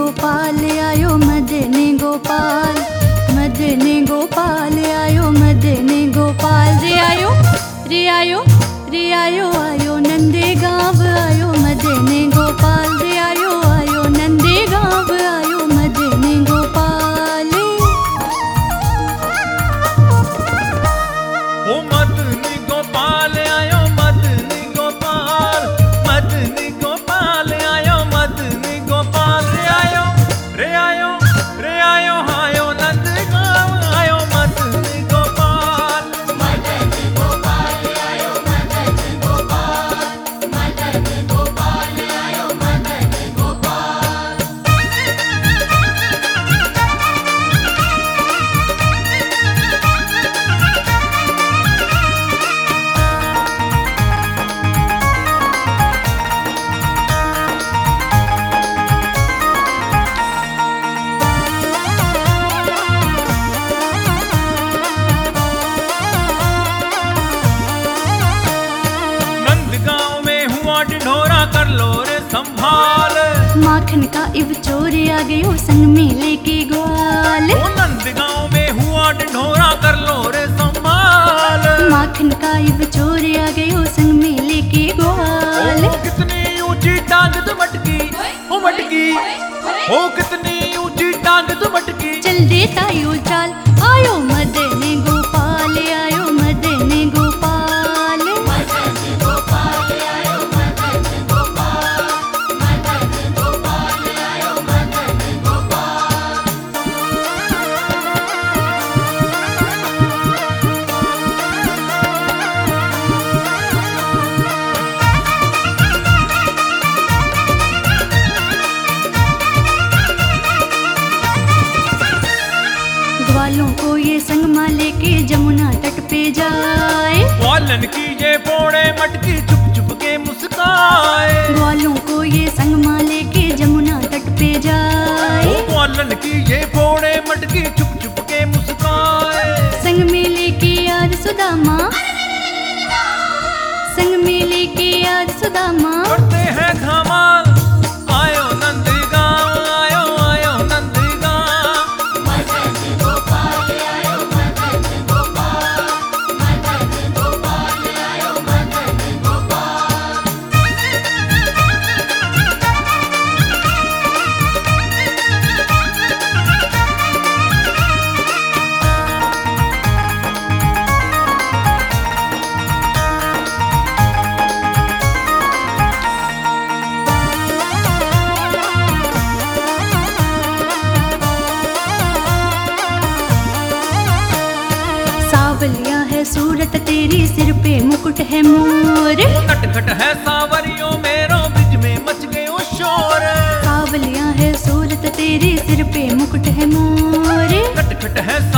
गोपाल आयो मदने गोपाल, मदने गोपाल आयो मदने गोपाल। रे आयो रे आयो रे आयो आयो नंदे गाँव आयो मदने गोपाल। रे आयो आयो नंदे गाँव आयो मदने गोपाल। ओ मदनी गोपाल आयो मदनी गोपाल, मदनी गोपाल आयो मदनी गोपाल। रे आयो रे आयो रे आयो आयो नंद गाँव आयो मदनी गोपाल। मदनी गोपाल आयो मदनी गोपाल, मदनी गोपाल आयो मदनी गोपाल। नंदगांव में हुआ ढिढोरा कर लो रे संभाल। माखन का इव चोर आ गयो संग में लेके ग्वाल। ओ नंदगांव में हुआ ढिढोरा कर लो रे संभाल। माखन का इव चोर आ गयो संग में लेके ग्वाल। ओ कितनी ऊंची टांग तो मटकी, ओ मटकी, ओ कितनी ऊंची टांग तो मटकी। चल देता यो चाल आयो मदने गोपाल आयो मदने गोपाल। मदनी गोपाल आयो मदनी गोपाल, मदनी गोपाल आयो मदनी गोपाल। ग्वालों को ये संग माँ लेके जमुना तट पे जाए। ग्वालन की ये पोड़े मटकी चुप चुप के मुस्काए। ग्वालों को ये संग माँ लेके जमुना तट पे जाए। ओ ग्वालन की ये पोड़े मटकी चुप चुप के मुस्काए। संग में लेके यार सुदामा, संग में लेके यार सुदामा। करते हैं धमाल आयो नंदगांव आयो आयो नंदगांव। मदनी गोपाल आयो मदनी गोपाल, मदनी गोपाल आयो मदनी गोपाल। सावलिया है सूरत तेरी सिर पे मुकुट है मोर। नटखट है सावरियों मेरो ब्रिज में मच गयो शोर। सावलिया है सूरत तेरी सिर पे मुकुट है मोर। नटखट है